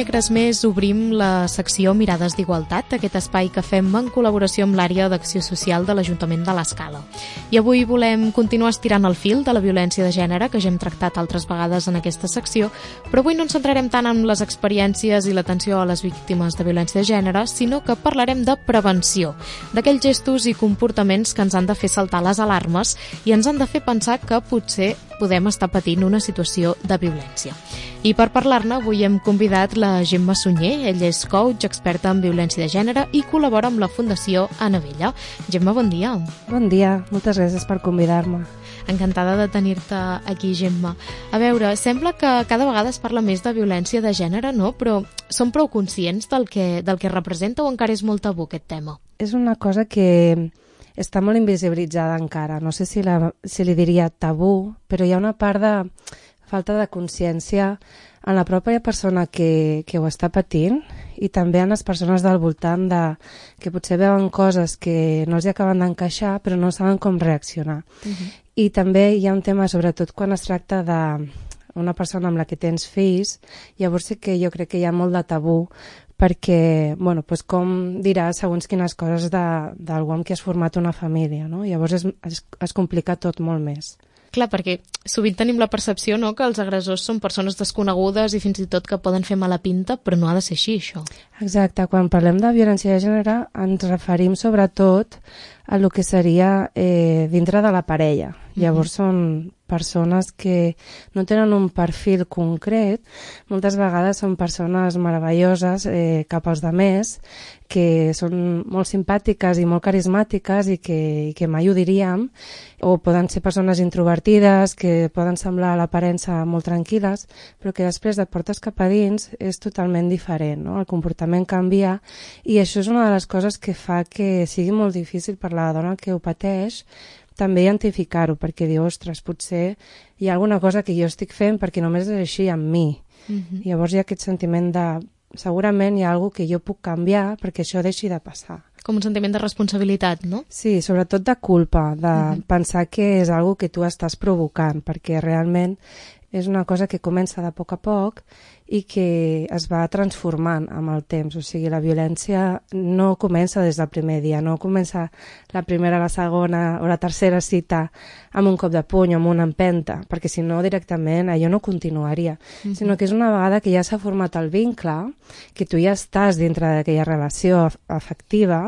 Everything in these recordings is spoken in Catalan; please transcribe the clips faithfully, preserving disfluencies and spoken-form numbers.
dimecres més obrim la secció Mirades d'Igualtat, aquest espai que fem en col·laboració amb l'àrea d'acció social de l'Ajuntament de l'Escala. I avui volem continuar estirant el fil de la violència de gènere, que ja hem tractat altres vegades en aquesta secció, però avui no ens centrarem tant en les experiències i l'atenció a les víctimes de violència de gènere, sinó que parlarem de prevenció, d'aquells gestos i comportaments que ens han de fer saltar les alarmes i ens han de fer pensar que potser podem estar patint una situació de violència. I per parlar-ne, avui hem convidat la Gemma Sunyer. Ell és coach, experta en violència de gènere i col·labora amb la Fundació Anna Vella. Gemma, bon dia. Bon dia, moltes gràcies per convidar-me. Encantada de tenir-te aquí, Gemma. A veure, sembla que cada vegada es parla més de violència de gènere, no? Però som prou conscients del que, del que representa o encara és molt tabú aquest tema? És una cosa que està molt invisibilitzada encara. No sé si, la, si li diria tabú, però hi ha una part de falta de consciència en la pròpia persona que, que ho està patint i també en les persones del voltant de, que potser veuen coses que no els acaben d'encaixar però no saben com reaccionar. Uh-huh. I també hi ha un tema, sobretot quan es tracta d'una persona amb la que tens fills, llavors sí que jo crec que hi ha molt de tabú perquè, bueno, doncs com dirà segons quines coses d'algú amb qui has format una família, no? Llavors es, es, es complica tot molt més. Clar, perquè sovint tenim la percepció, no?, que els agressors són persones desconegudes i fins i tot que poden fer mala pinta, però no ha de ser així, això. Exacte, quan parlem de violència de gènere ens referim sobretot a lo que seria eh, dintre de la parella. Mm-hmm. Llavors són persones que no tenen un perfil concret, moltes vegades són persones meravelloses eh, cap als demés, que són molt simpàtiques i molt carismàtiques i que, i que mai ho diríem, o poden ser persones introvertides que poden semblar a l'aparença molt tranquil·les, però que després de portes cap a dins és totalment diferent, no? El comportament canvia i això és una de les coses que fa que sigui molt difícil per la dona que ho pateix també identificar-ho, perquè diu, ostres, potser hi ha alguna cosa que jo estic fent perquè només és així amb mi. Mm-hmm. Llavors hi ha aquest sentiment de segurament hi ha alguna que jo puc canviar perquè això deixi de passar. Com un sentiment de responsabilitat, no? Sí, sobretot de culpa, de mm-hmm. pensar que és algo que tu estàs provocant, perquè realment és una cosa que comença de poc a poc i que es va transformant amb el temps. O sigui, la violència no comença des del primer dia, no comença la primera, la segona o la tercera cita amb un cop de puny o amb una empenta, perquè si no directament allò no continuaria, mm-hmm. sinó que és una vegada que ja s'ha format el vincle, que tu ja estàs dintre d'aquella relació afectiva,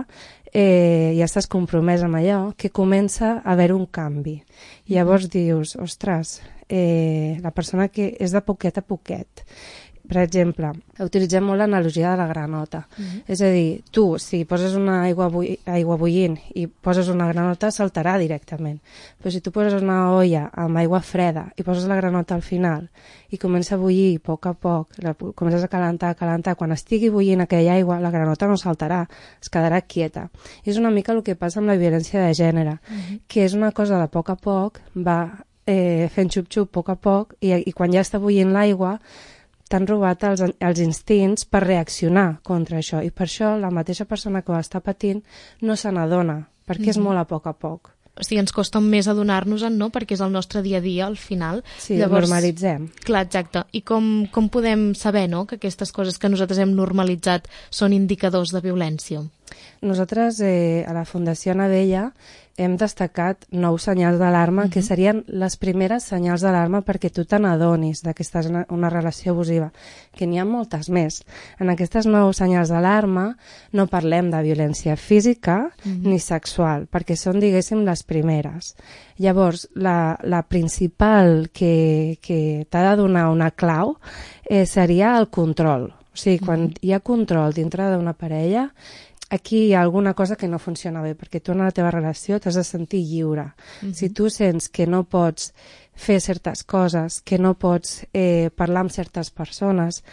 eh, ja estàs compromès amb allò, que comença a haver un canvi. I llavors dius, ostres, eh, la persona que és de poquet a poquet. Per exemple, utilitzem molt l'analogia de la granota. Uh-huh. És a dir, tu, si poses una aigua, bulli, aigua bullint i poses una granota, saltarà directament. Però si tu poses una olla amb aigua freda i poses la granota al final i comença a bullir a poc a poc, la, comences a calentar, a calentar, quan estigui bullint aquella aigua, la granota no saltarà, es quedarà quieta. I és una mica el que passa amb la violència de gènere, uh-huh. que és una cosa de poc a poc, va eh, fent xup-xup a poc a poc, i, i quan ja està bullint l'aigua, t'han robat els, els instints per reaccionar contra això, i per això la mateixa persona que ho està patint no se n'adona, perquè mm-hmm. és molt a poc a poc. O sigui, ens costa més adonar-nos-en, no?, perquè és el nostre dia a dia al final. Sí, llavors, normalitzem. Clar, exacte. I com, com podem saber, no?, que aquestes coses que nosaltres hem normalitzat són indicadors de violència? Nosaltres eh, a la Fundació Anna Vella hem destacat nous senyals d'alarma, uh-huh. que serien les primeres senyals d'alarma perquè tu te n'adonis que estàs en una relació abusiva, que n'hi ha moltes més. En aquestes nous senyals d'alarma no parlem de violència física uh-huh. ni sexual, perquè són, diguéssim, les primeres. Llavors, la, la principal que, que t'ha de donar una clau eh, seria el control. O sigui, quan uh-huh. hi ha control dintre d'una parella, aquí hi ha alguna cosa que no funciona bé, perquè tu en la teva relació t'has de sentir lliure. Mm-hmm. Si tu sents que no pots fer certes coses, que no pots eh, parlar amb certes persones,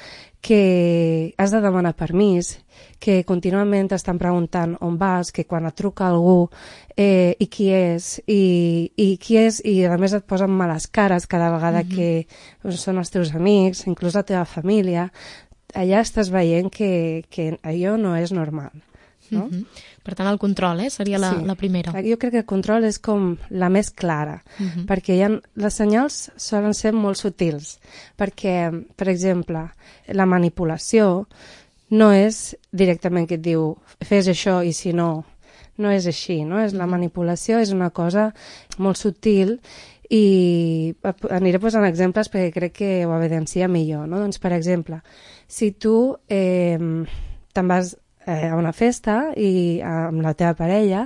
que has de demanar permís, que contínuament t'estan preguntant on vas, que quan et truca algú eh, i qui és, i, i qui és, i a més et posen males cares cada vegada mm-hmm. que doncs, són els teus amics, inclús la teva família, allà estàs veient que, que allò no és normal. no? Uh-huh. Per tant, el control, eh? Seria la, sí. la primera. Jo crec que el control és com la més clara, uh-huh. perquè hi ha, les senyals solen ser molt sutils, perquè, per exemple, la manipulació no és directament que et diu fes això i si no, no és així, no? És, la manipulació és una cosa molt sutil i aniré posant exemples perquè crec que ho evidencia millor, no? Doncs, per exemple, si tu eh, te'n vas eh, a una festa i, amb la teva parella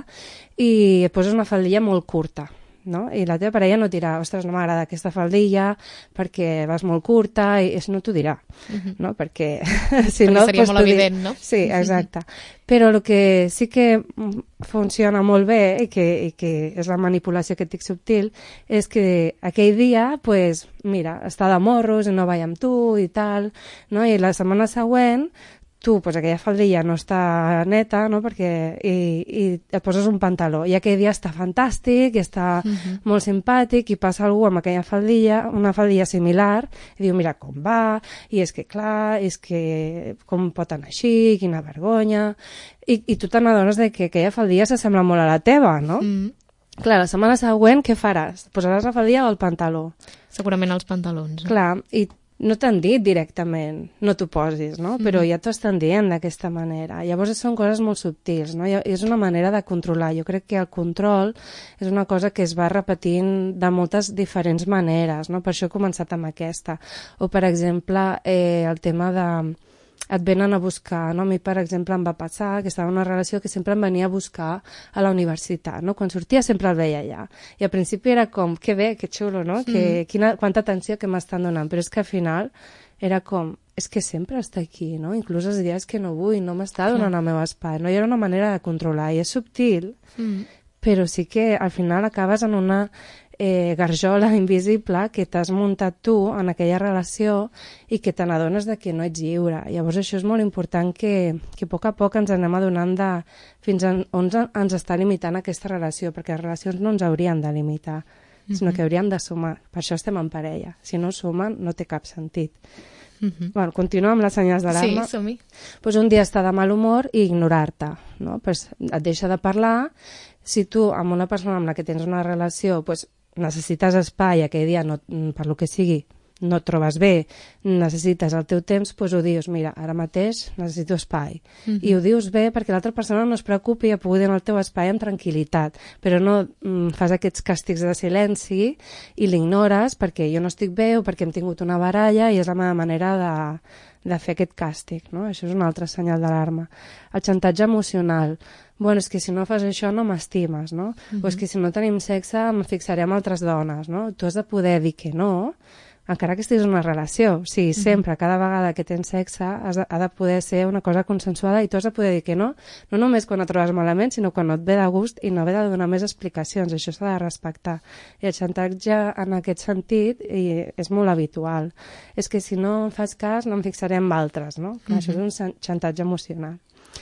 i et poses una faldilla molt curta, no? I la teva parella no et dirà, ostres, no m'agrada aquesta faldilla perquè vas molt curta, i no t'ho dirà, uh-huh. no? Perquè, si perquè no, seria pues, molt evident, no? Sí, exacte. Però el que sí que funciona molt bé i que, i que és la manipulació que et dic subtil és que aquell dia, pues, mira, està de morros i no vaig amb tu i tal, no? I la setmana següent tu, pues, aquella faldilla no està neta, no? Perquè, i, i et poses un pantaló, i aquell dia està fantàstic, i està uh-huh. molt simpàtic, i passa algú amb aquella faldilla, una faldilla similar, i diu, mira com va, i és que clar, és que com pot anar així, quina vergonya, i, i tu te n'adones de que aquella faldilla s'assembla molt a la teva, no? Mm. Clar, la setmana següent què faràs? Posaràs la faldilla o el pantaló? Segurament els pantalons. Clar, i no t'han dit directament, no t'ho posis, no? Però mm. ja t'ho estan dient d'aquesta manera. Llavors són coses molt subtils, no? És una manera de controlar. Jo crec que el control és una cosa que es va repetint de moltes diferents maneres, no? Per això he començat amb aquesta. O, per exemple, eh, el tema de et venen a buscar, no? A mi, per exemple, em va passar que estava en una relació que sempre em venia a buscar a la universitat, no? Quan sortia sempre el veia allà. I al principi era com, que bé, que xulo, no? Mm. Que, quina, quanta atenció que m'estan donant. Però és que al final era com, és que sempre està aquí, no? Inclús els dies que no vull, no m'està donant el meu espai. No hi ha una manera de controlar. I és subtil, mm. però sí que al final acabes en una Eh, garjola invisible que t'has muntat tu en aquella relació i que te n'adones de que no ets lliure. Llavors això és molt important que, que a poc a poc ens anem adonant de fins on ens està limitant aquesta relació, perquè les relacions no ens haurien de limitar, mm-hmm. sinó que haurien de sumar. Per això estem en parella. Si no sumen, no té cap sentit. Mm-hmm. Bueno, continuo amb les senyals d'alarma. Sí, som-hi. Pues un dia estar de mal humor i ignorar-te, no? Pues et deixa de parlar. Si tu amb una persona amb la que tens una relació pues, necessites espai aquell dia, no, per lo que sigui, no et trobes bé, necessites el teu temps, doncs ho dius, mira, ara mateix necessito espai. Mm-hmm. I ho dius bé perquè l'altra persona no es preocupi a poder donar el teu espai amb tranquil·litat, però no mm, fas aquests càstigs de silenci i l'ignores perquè jo no estic bé o perquè hem tingut una baralla i és la meva manera de, de fer aquest càstig, no? Això és un altre senyal d'alarma. El xantatge emocional. Bueno, és que si no fas això no m'estimes, no? Mm-hmm. O és que si no tenim sexe em fixaré amb altres dones, no? Tu has de poder dir que no, encara que estiguis en una relació. O sigui, sempre, mm-hmm. cada vegada que tens sexe has de, ha de poder ser una cosa consensuada i tu has de poder dir que no, no només quan et trobes malament, sinó quan no et ve de gust i no ve de donar més explicacions. Això s'ha de respectar. I el xantatge en aquest sentit i és molt habitual. És que si no em fas cas no em fixaré amb altres, no? Mm-hmm. Això és un xantatge emocional.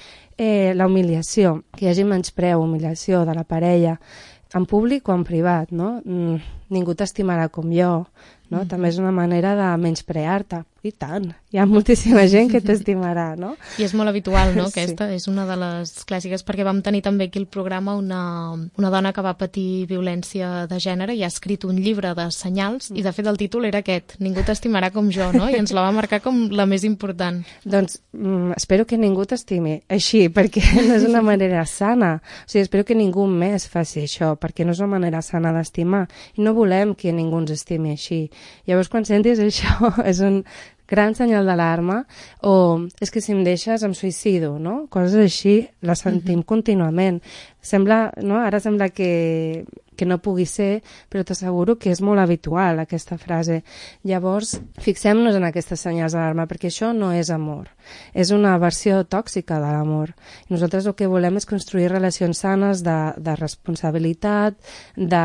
Eh, la humiliació, que hi hagi menyspreu, humiliació de la parella, en públic o en privat, no? Mm, ningú t'estimarà com jo, no? Mm-hmm. També és una manera de menysprear-te. I tant, hi ha moltíssima gent que t'estimarà, no? I és molt habitual, no?, aquesta. Sí. És una de les clàssiques, perquè vam tenir també aquí al programa una, una dona que va patir violència de gènere i ha escrit un llibre de senyals, mm. i de fet el títol era aquest, Ningú t'estimarà com jo, no? I ens la va marcar com la més important. Doncs mm, espero que ningú t'estimi així, perquè no és una manera sana. O sigui, espero que ningú més faci això, perquè no és una manera sana d'estimar. I no volem que ningú ens estimi així. Llavors, quan sentis això, és un gran senyal d'alarma, o és que si em deixes em suïcido, no? Coses així les sentim mm-hmm. contínuament. Sembla, no? Ara sembla que, que no pugui ser, però t'asseguro que és molt habitual aquesta frase. Llavors, fixem-nos en aquestes senyals d'alarma, perquè això no és amor. És una versió tòxica de l'amor. Nosaltres el que volem és construir relacions sanes de, de responsabilitat, de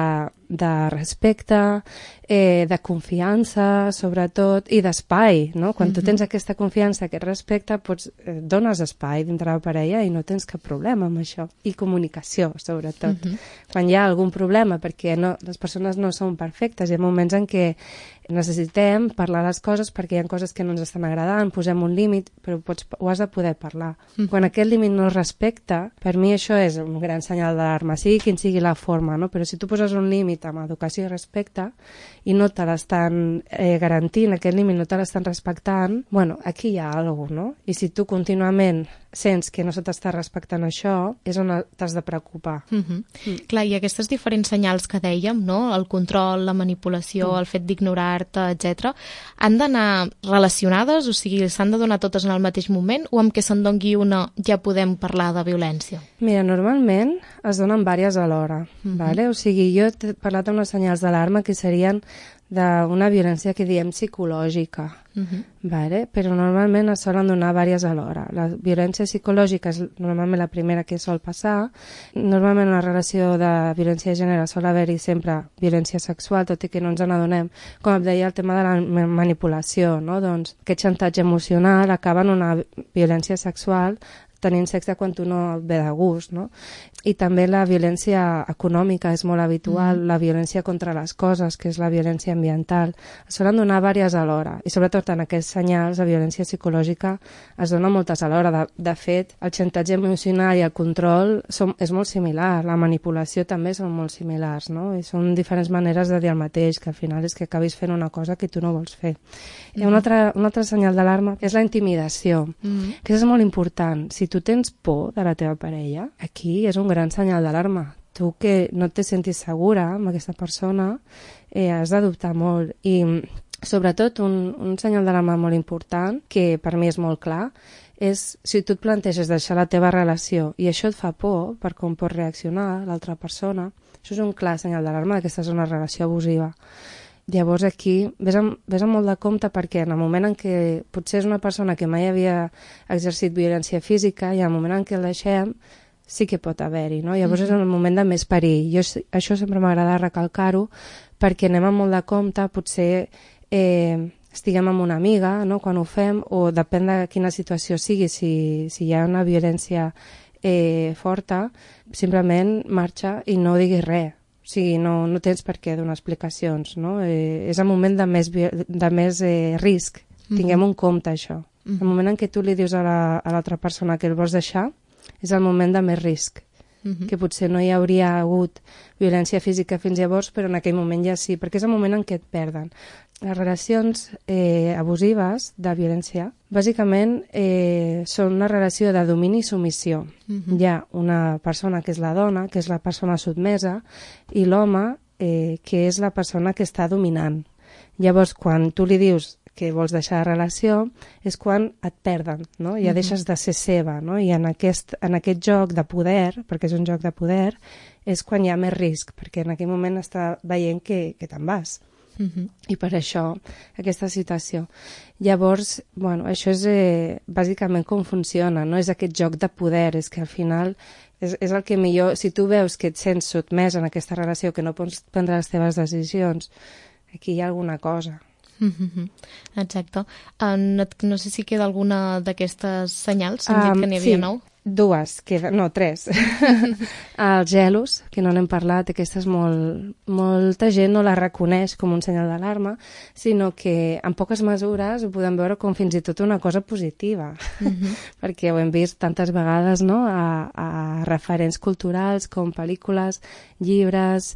de respecte, eh, de confiança, sobretot, i d'espai, no? Quan tu tens aquesta confiança, aquest respecte, pots, eh, dones espai dintre la parella i no tens cap problema amb això. I comunicació, sobretot. Uh -huh. Quan hi ha algun problema, perquè no, les persones no són perfectes, hi ha moments en què necessitem parlar les coses perquè hi ha coses que no ens estan agradant, posem un límit, però pots, ho has de poder parlar. Mm. Quan aquest límit no es respecta, per mi això és un gran senyal d'alarma, sigui quin sigui la forma, no? Però si tu poses un límit amb educació i respecte i no te l'estan eh, garantint, aquest límit no te l'estan respectant, bueno, aquí hi ha alguna cosa, no? I si tu contínuament sents que no se t'està respectant això, és on t'has de preocupar. Mm -hmm. mm. Clar, i aquestes diferents senyals que dèiem, no? El control, la manipulació, mm. el fet d'ignorar-te, etcètera, han d'anar relacionades? O sigui, s'han de donar totes en el mateix moment o amb què se'n doni una ja podem parlar de violència? Mira, normalment es donen diverses alhora, mm -hmm. vale? O sigui, jo he parlat d'unes senyals d'alarma que serien d'una violència que diem psicològica, uh-huh. vale? Però normalment es solen donar diverses alhora. La violència psicològica és normalment la primera que sol passar. Normalment en la relació de violència de gènere sol haver-hi sempre violència sexual, tot i que no ens n'adonem. Com et deia, el tema de la manipulació, no? Doncs aquest xantatge emocional acaba en una violència sexual tenint sexe quan tu no et ve de gust, no? I també la violència econòmica és molt habitual, mm. la violència contra les coses, que és la violència ambiental. Es solen donar diverses alhora, i sobretot en aquests senyals de violència psicològica es dona moltes alhora. De, de fet, el xantatge emocional i el control són, és molt similar, la manipulació també són molt similars, no? I són diferents maneres de dir el mateix, que al final és que acabis fent una cosa que tu no vols fer. Mm. I un altre, un altre senyal d'alarma és la intimidació, mm. que és molt important. Si tu tens por de la teva parella, aquí és un gran senyal d'alarma. Tu que no te sentis segura amb aquesta persona, eh, has d'adoptar molt. I sobretot un, un senyal d'alarma molt important, que per mi és molt clar, és si tu et planteges deixar la teva relació i això et fa por per com pot reaccionar l'altra persona, això és un clar senyal d'alarma que aquesta és una relació abusiva. Llavors aquí ves amb, ves amb molt de compte perquè en el moment en què potser és una persona que mai havia exercit violència física i en el moment en què el deixem sí que pot haver-hi, no? Llavors mm-hmm. és el moment de més perill. Jo, això sempre m'agrada recalcar-ho perquè anem amb molt de compte, potser eh, estiguem amb una amiga, no?, quan ho fem, o depèn de quina situació sigui, si, si hi ha una violència eh, forta, simplement marxa i no diguis res. O sigui, no, no tens per què donar explicacions, no? Eh, és el moment de més, de més eh, risc. Mm-hmm. Tinguem en compte això. Mm-hmm. El moment en què tu li dius a l'altra la, persona que el vols deixar és el moment de més risc. Mm-hmm. Que potser no hi hauria hagut violència física fins llavors, però en aquell moment ja sí, perquè és el moment en què et perden. Les relacions eh, abusives de violència, bàsicament eh, són una relació de domini i submissió. Mm-hmm. Hi ha una persona que és la dona, que és la persona sotmesa, i l'home, eh, que és la persona que està dominant. Llavors, quan tu li dius que vols deixar la relació, és quan et perden, no? Ja mm-hmm. deixes de ser seva, no? I en aquest, en aquest joc de poder, perquè és un joc de poder, és quan hi ha més risc, perquè en aquell moment està veient que, que te'n vas. Uh-huh. I per això aquesta situació. Llavors, bueno, això és eh, bàsicament com funciona, no? És aquest joc de poder, és que al final és, és el que millor, si tu veus que et sents sotmès en aquesta relació, que no pots prendre les teves decisions, aquí hi ha alguna cosa. Uh-huh. Exacte. Uh, no, no sé si queda alguna d'aquestes senyals, hem um, dit que n'hi havia sí. nou. Dues, queda, no, tres. Els gelos, que no n'hem parlat, aquesta és molt... Molta gent no la reconeix com un senyal d'alarma, sinó que en poques mesures ho podem veure com fins i tot una cosa positiva, mm-hmm. perquè ho hem vist tantes vegades, no?, a, a referents culturals com pel·lícules, llibres,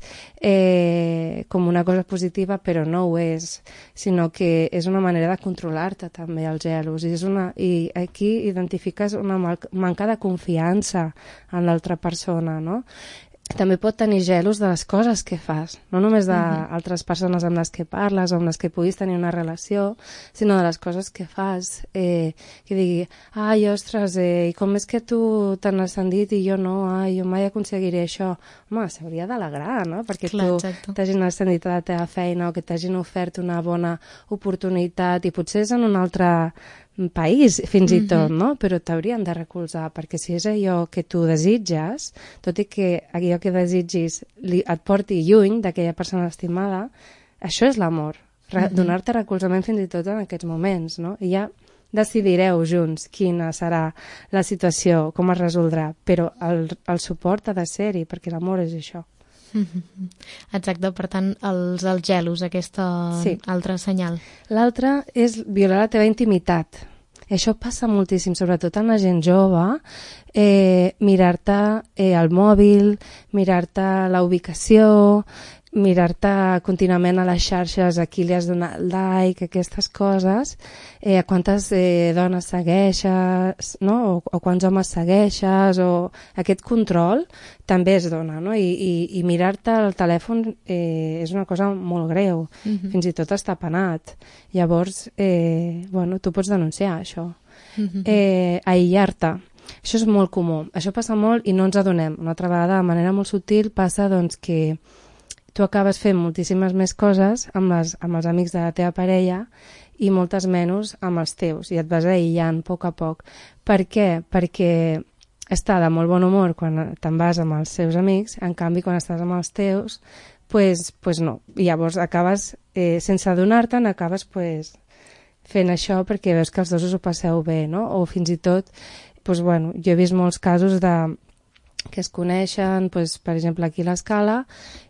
eh, com una cosa positiva, però no ho és, sinó que és una manera de controlar-te també, els gelos, i, és una, i aquí identifiques una manca de confiança en l'altra persona, no? També pot tenir gelos de les coses que fas, no només d'altres persones amb les que parles o amb les que puguis tenir una relació, sinó de les coses que fas, eh, que digui, ai, ostres, eh, i com és que tu t'han ascendit i jo no, ai, jo mai aconseguiré això. Home, s'hauria d'alegrar, no?, perquè Clar, tu t'hagin ascendit a la teva feina o que t'hagin ofert una bona oportunitat i potser és en una altra país, fins i tot, Mhm. no? Però t'haurien de recolzar, perquè si és allò que tu desitges, tot i que allò que desitgis li, et porti lluny d'aquella persona estimada, això és l'amor, re, Mhm. donar-te recolzament fins i tot en aquests moments, no? I ja decidireu junts quina serà la situació, com es resoldrà, però el, el suport ha de ser-hi, perquè l'amor és això. Mhm. Exacte, per tant, els, els gelos, aquesta Sí. altra senyal. L'altre és violar la teva intimitat. Això passa moltíssim, sobretot en la gent jove, eh, mirar-te eh, el mòbil, mirar-te la ubicació, mirar-te contínuament a les xarxes a qui li has donat like, aquestes coses, eh, a quantes eh, dones segueixes, no? o, o quants homes segueixes, o aquest control també es dona, no? I, i, i mirar-te el telèfon eh, és una cosa molt greu, Mhm. fins i tot està penat. Llavors, eh, bueno, tu pots denunciar això. Mhm. Eh, aïllar-te. Això és molt comú. Això passa molt i no ens adonem. Una altra vegada, de manera molt sutil, passa doncs, que tu acabes fent moltíssimes més coses amb, les, amb els amics de la teva parella i moltes menys amb els teus, i et vas aïllant a poc a poc. Per què? Perquè està de molt bon humor quan te'n vas amb els seus amics, en canvi quan estàs amb els teus, pues, pues no. I llavors acabes, eh, sense adonar-te'n, acabes pues, fent això perquè veus que els dos us ho passeu bé, no? O fins i tot, pues, bueno, jo he vist molts casos de que es coneixen, pues, per exemple, aquí a l'Escala,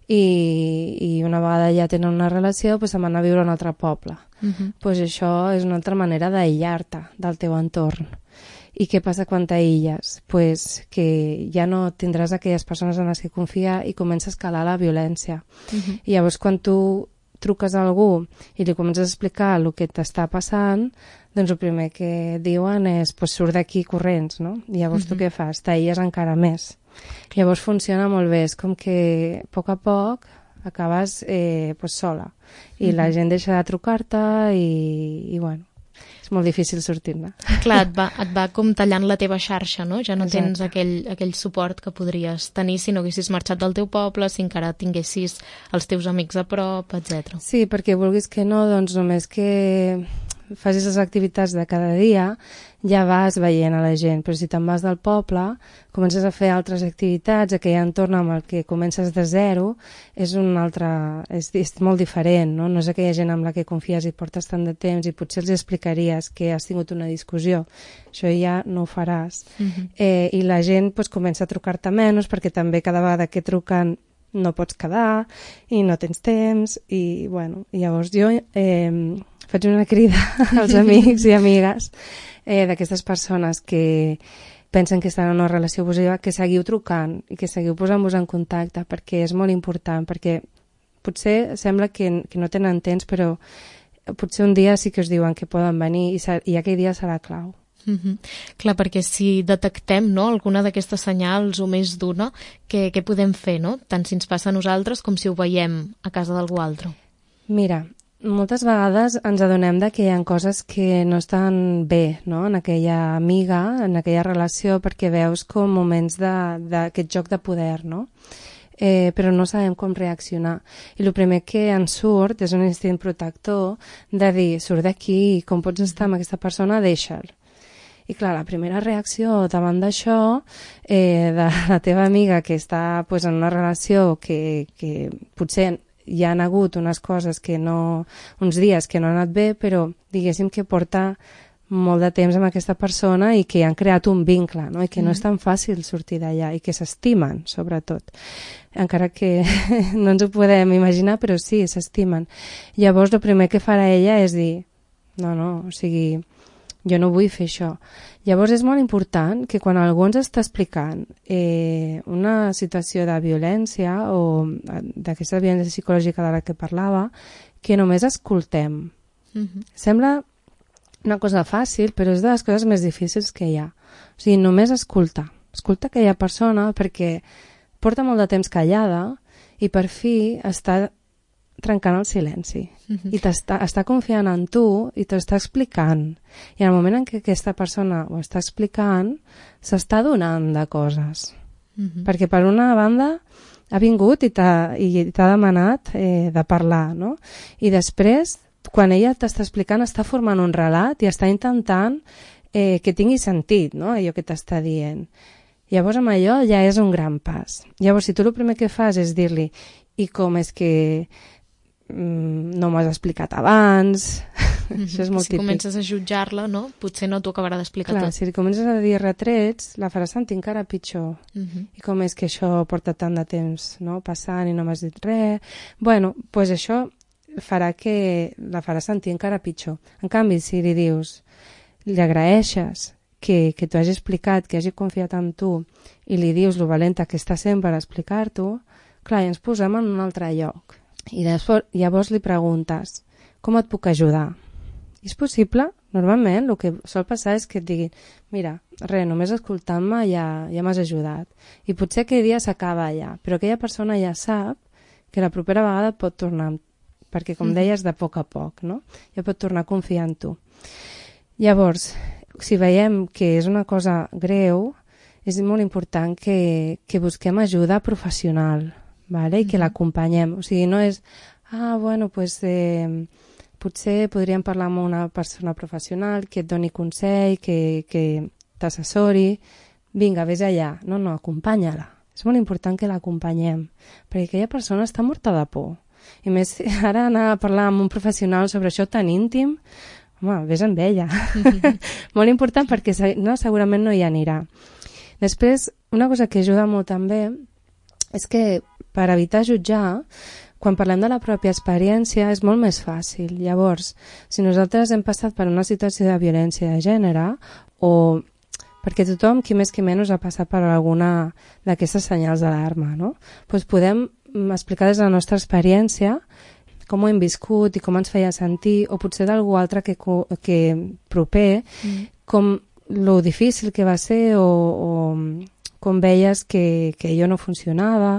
i, i una vegada ja tenen una relació, pues, se'n van a viure a un altre poble. Mhm. Pues això és una altra manera d'aïllar-te del teu entorn. I què passa quan t'aïlles? Pues que ja no tindràs aquelles persones en les que confiar i comença a escalar la violència. Mhm. I llavors quan tu truques a algú i li comences a explicar el que t'està passant, doncs el primer que diuen és pues, surt d'aquí corrents, no? I llavors tu Mhm. què fas? T'aïlles encara més. Llavors funciona molt bé, és com que a poc a poc acabes eh, pues, sola i la Mhm. gent deixa de trucar-te i, i bueno, és molt difícil sortir-ne. Clar, et va, et va com tallant la teva xarxa, no? Ja no Exacte. tens aquell, aquell suport que podries tenir si no haguessis marxat del teu poble, si encara tinguessis els teus amics a prop, etcètera. Sí, perquè vulguis que no, doncs només que facis les activitats de cada dia ja vas veient a la gent, però si te'n vas del poble, comences a fer altres activitats, aquell entorn amb el que comences de zero, és un altre, és, és molt diferent, no? No és aquella gent amb la que confies i portes tant de temps i potser els explicaries que has tingut una discussió. Això ja no ho faràs. Mhm. Eh, I la gent pues, comença a trucar-te menys perquè també cada vegada que truquen no pots quedar i no tens temps i bueno, i llavors jo eh, faig una crida als amics i amigues eh, d'aquestes persones que pensen que estan en una relació abusiva, que seguiu trucant i que seguiu posant-vos en contacte perquè és molt important, perquè potser sembla que, que no tenen temps, però potser un dia sí que us diuen que poden venir i, ser, i aquell dia serà clau. Mhm. Clar, perquè si detectem, no, alguna d'aquestes senyals o més d'una, què, què podem fer, no? Tant si ens passa a nosaltres com si ho veiem a casa d'algú altre. Mira, moltes vegades ens adonem de que hi ha coses que no estan bé, no? En aquella amiga, en aquella relació, perquè veus com moments d'aquest joc de poder, no? Eh, però no sabem com reaccionar. I el primer que ens surt és un instint protector de dir, surt d'aquí, com pots estar amb aquesta persona, deixa'l. I clar, la primera reacció davant d'això, eh, de la teva amiga que està pues, en una relació que, que potser hi han hagut unes coses que no, uns dies que no han anat bé, però diguéssim que porta molt de temps amb aquesta persona i que han creat un vincle, no? I que no és tan fàcil sortir d'allà i que s'estimen, sobretot. Encara que no ens ho podem imaginar, però sí, s'estimen. Llavors, el primer que farà ella és dir, no, no, o sigui, jo no vull fer això. Llavors és molt important que quan algú ens està explicant eh, una situació de violència o d'aquesta violència psicològica de la que parlava, que només escoltem. Mm-hmm. Sembla una cosa fàcil, però és de les coses més difícils que hi ha. O sigui, només escolta. Escolta aquella persona perquè porta molt de temps callada i per fi està trencant el silenci. Mm-hmm. I t'està, està confiant en tu i t'ho està explicant. I en el moment en què aquesta persona ho està explicant, s'està donant de coses. Mm-hmm. Perquè per una banda ha vingut i t'ha, i t'ha demanat eh, de parlar, no? I després, quan ella t'està explicant està formant un relat i està intentant eh, que tingui sentit, no?, allò que t'està dient. Llavors amb allò ja és un gran pas. Llavors si tu el primer que fas és dir-li i com és que mm, no m'has explicat abans... Mm-hmm. Això és molt si típic. comences a jutjar-la, no? Potser no t'ho acabarà d'explicar Clar, tot. si li comences a dir retrets, la farà sentir encara pitjor. Mm-hmm. I com és que això porta tant de temps, no?, passant i no m'has dit res... Bueno, doncs pues això farà que la farà sentir encara pitjor. En canvi, si li dius, li agraeixes que, que t'ho hagi explicat, que hagi confiat en tu i li dius lo valenta que està sent per explicar-t'ho, clar, i ens posem en un altre lloc. I després, llavors li preguntes, com et puc ajudar? I és possible, normalment, el que sol passar és que et diguin, mira, res, només escoltant-me ja, ja m'has ajudat. I potser aquell dia s'acaba allà, però aquella persona ja sap que la propera vegada et pot tornar, perquè com deies, de poc a poc, no? Ja pot tornar a confiar en tu. Llavors, si veiem que és una cosa greu, és molt important que, que busquem ajuda professional, ¿vale? I que l'acompanyem. O sigui, no és, ah, bueno, pues... Eh, potser podríem parlar amb una persona professional que et doni consell, que, que t'assessori. Vinga, vés allà. No, no, acompanya-la. És molt important que l'acompanyem, perquè aquella persona està morta de por. I més, ara anar a parlar amb un professional sobre això tan íntim, home, vés amb ella. Mm-hmm. Molt important perquè no, segurament no hi anirà. Després, una cosa que ajuda molt també és que per evitar jutjar, quan parlem de la pròpia experiència és molt més fàcil. Llavors, si nosaltres hem passat per una situació de violència de gènere, o perquè tothom, qui més qui menys, ha passat per alguna d'aquestes senyals d'alarma, no? Doncs podem explicar des de la nostra experiència com ho hem viscut i com ens feia sentir, o potser d'algú altre que, que proper, mm. com lo difícil que va ser o... o com veies que, que allò no funcionava,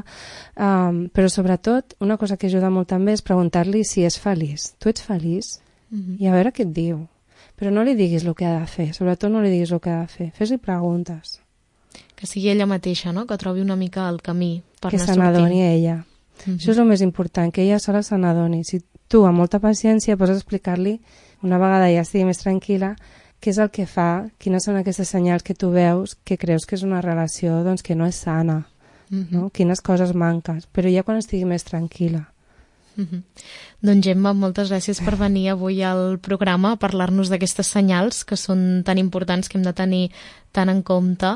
um, però sobretot una cosa que ajuda molt també és preguntar-li si és feliç. Tu ets feliç? Mm-hmm. I a veure què et diu. Però no li diguis el que ha de fer, sobretot no li diguis el que ha de fer. Fes-li preguntes. Que sigui ella mateixa, no?, que trobi una mica el camí per que anar sortint. Que se n'adoni ella. Mm-hmm. Això és el més important, que ella sola se n'adoni. Si tu, amb molta paciència, pots explicar-li, una vegada ja estigui més tranquil·la, què és el que fa, quines són aquestes senyals que tu veus que creus que és una relació doncs, que no és sana, mm-hmm. no? Quines coses manques, però ja quan estigui més tranquil·la. Mm-hmm. Doncs Gemma, moltes gràcies per venir avui al programa a parlar-nos d'aquestes senyals que són tan importants, que hem de tenir tant en compte.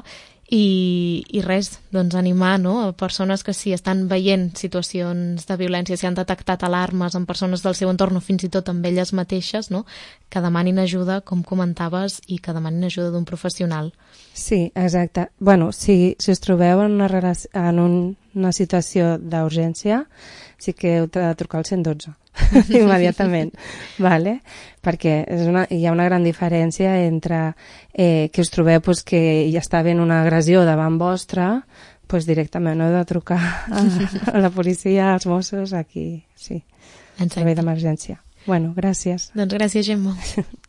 I, i res, doncs animar, no?, a persones que si estan veient situacions de violència, si han detectat alarmes en persones del seu entorn o fins i tot amb elles mateixes, no?, que demanin ajuda, com comentaves, i que demanin ajuda d'un professional. Sí, exacte. Bueno, si, si us trobeu en una, relació, en un, una situació d'urgència, sí que heu de trucar al cent dotze immediatament, vale? Perquè és una, hi ha una gran diferència entre eh, que us trobeu pues, que ja està havent una agressió davant vostra, pues, directament heu de trucar a, a la policia, als Mossos, aquí, sí, servei d'emergència. Bueno, gràcies. Doncs gràcies, Gemma.